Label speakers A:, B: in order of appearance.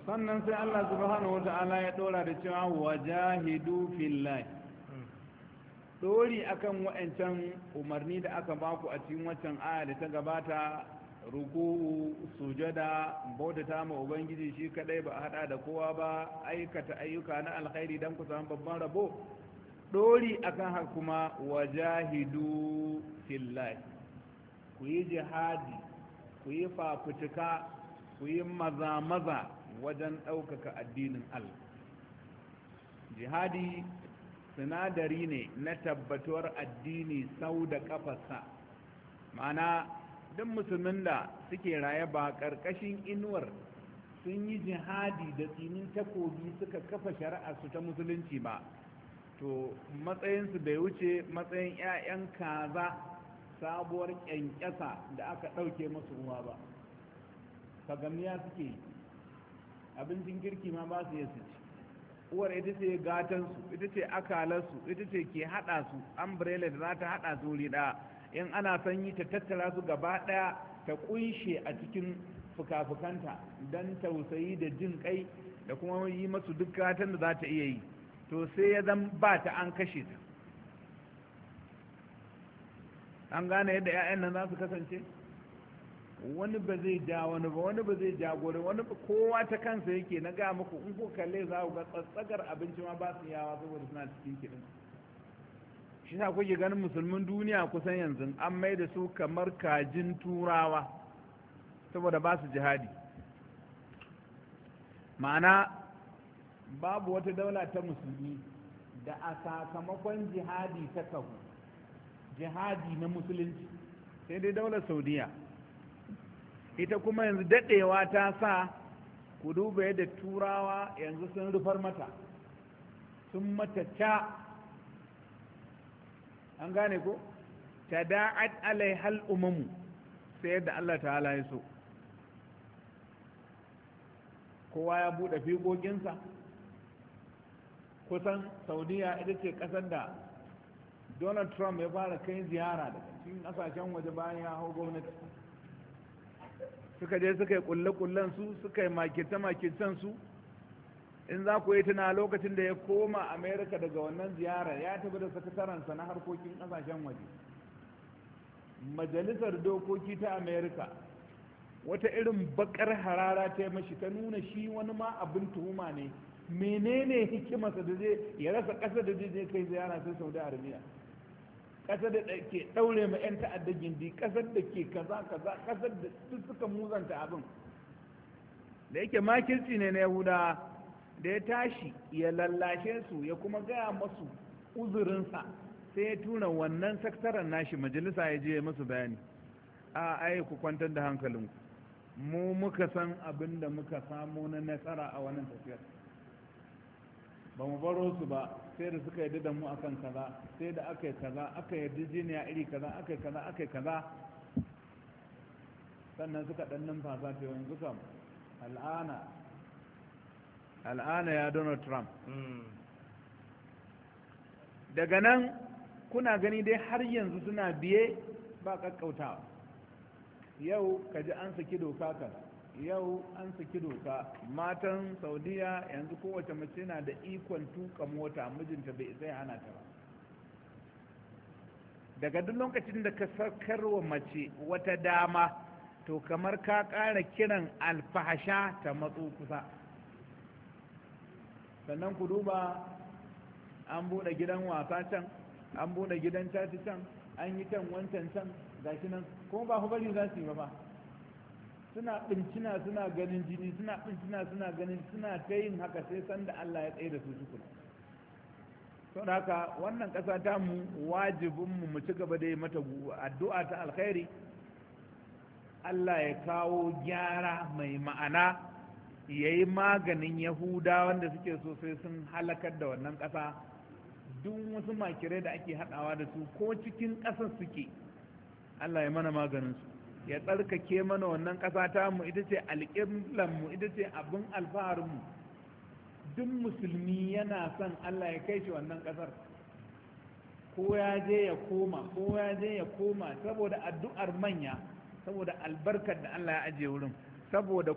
A: sannan sai Allah subhanahu wata'ala ya dora da cewa wajahidu fillahi, dori akan wa'ancan umarni da aka baku a cikin waccan aya da ta gabata, ruku'u, sujada, bautata ma ubangiji shi kadai ba a hada da kowa ba, aikata ayyuka na alkhairi dan ku samu babban rabo. Dori akan haka kuma wajahidu fillahi, ku yi jihadi, ku yi fafutuka, ku yi maza-maza wajen ɗaukaka addinin Allah. Jihadi sinadari ne na tabbatuwar addini sau da ƙafarsa, ma'ana duk musulmin da suke raye ba ƙarƙashin inuwar sun yi jihadi da tsinin takobi suka kafa shari'arsu ta musulunci ba, to matsayinsu bai wuce matsayin 'ya'yan kaza sabuwar ƙyanƙyasa da aka ɗauke masu ruwa ba. Fagamiya suke yi, abincin kirki ma ba su yi su ci, uwar ita ce gatansu, ita ce akalarsu, ita ce ke haɗa su, umbrella da za ta haɗa su wuri ɗaya, in ana sanyi ta tattara su gaba ɗaya ta ƙunshe a cikin fuka-fukanta don tausayi da jin kai da kuma yi masu duk gatan da za ta iya yi. To sai ya zan ba ta an kashe ta. An gane yadda 'ya'yan nan za su kasance? Wani ba zai ja wani ba, wani ba zai jagore wani ba, kowa ta kansa yake. Na ga muku in ko kalle za ku ga tsatsagar abinci ma ba su yawa saboda suna cikin kiɗin. Shi sa kuke ganin musulmin duniya kusan yanzu an mai da su kamar kajin turawa saboda ba su jihadi. Ma'ana babu wata daula ta musulmi da a sakamakon jihadi ta kahu, jihadi na musulunci, sai dai daular Saudiya. Ita kuma yanzu daɗewa ta sa ku duba yadda turawa yanzu sun rufar mata, sun mata ca, an gane ko? Ta da'at alaihal umamu, sai yadda Allah ta'ala ya so. Kowa ya buɗe fiƙoƙinsa. Kusan Saudiya ita ce ƙasar da Donald Trump ya fara kai ziyara daga cikin ƙasashen waje bayan ya hau gwamnati. Suka je suka yi kulle-kullen su, suka yi makirce-makircen su. In za ku yi tuna lokacin da ya koma Amerika daga wannan ziyara, ya tafi da sakatarensa na harkokin ƙasashen waje. Majalisar dokoki ta Amerika wata irin bakar harara ta yi mashi, ta nuna shi wani ma abin tuhuma ne. Menene hikimarsa da zai ya rasa ƙasar da zai kai ziyara sai Saudi Arabia, ƙasar da ke ɗaure ma 'yan ta'adda gindi, ƙasar da ke kaza kaza, ƙasar da duk suka muzanta abin. Da yake makirci ne na Yahuda, da ya tashi ya lallashe su ya kuma gaya masu uzurinsa, sai ya tura wannan sakataren nashi majalisa ya je masu bayani. Ai ku kwantar da hankalinku, mu muka san abin da muka samu na nasara a wannan tafiyar. Ba mu baro su ba sai da suka yarda da mu akan kaza, sai da aka yi kaza, aka yarda jiniya iri kaza, aka yi kaza, aka yi kaza, sannan suka ɗan numfasa ta yanzu kam al'ana ya Donald Trump. Daga nan kuna gani dai har yanzu suna biye ba kakkautawa. Yau ka ji an saki doka kaza, yau an saki doka. Matan Saudiya yanzu kowace mace na da ikon tuka mota, mijinta bai sai hana ta ba. Daga duk lokacin da ka sakarwa mace wata dama, to kamar ka ƙara kiran alfahasha ta matso kusa. Sannan ku duba, an buɗe gidan wasa can, an buɗe gidan caci can, an yi can wancan can, gashi nan kuma ba ku bari za su yi ba. Suna ɓincina suna ganin jini, suna ɓincina suna ganin, suna ta yin haka sai sanda Allah ya tsaye da su tukuna. Saboda haka wannan ƙasa ta mu wajibinmu mu ci gaba da yi mata addu'a ta alkhairi. Allah ya kawo gyara mai ma'ana, ya yi maganin Yahuda wanda suke so sai sun halakar da wannan ƙasa. Duk wasu makirai da ake haɗawa da su ko cikin ƙasar suke, Allah ya mana maganinsu, ya tsarkake mana wannan ƙasa ta mu, ita ce alƙiblanmu, ita ce abin alfaharinmu. Duk musulmi yana son Allah ya kai shi wannan ƙasar, ko ya je ya koma, ko ya je ya koma, saboda addu'ar manya, saboda albarkar da Allah ya ajiye wurin, saboda